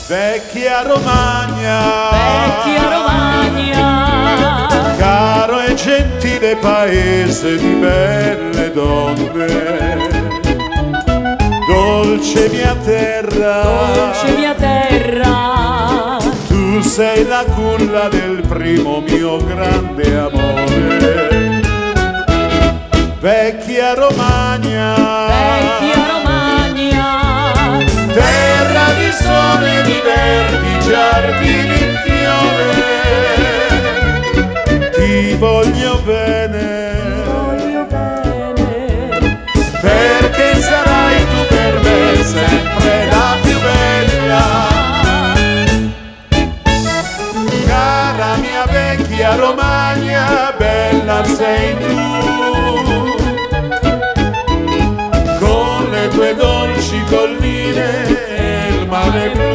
Vecchia Romagna, vecchia Romagna, caro e gentile paese di belle donne, dolce mia terra, dolce mia terra, tu sei la culla del primo mio grande amore. Vecchia Romagna, vecchia Romagna, terra di sole, di verdi giardini in fiore, ti voglio bene, perché sarai tu per me sempre la più bella. Cara mia vecchia Romagna, bella sei tu, con le tue dolci colline e il mare blu.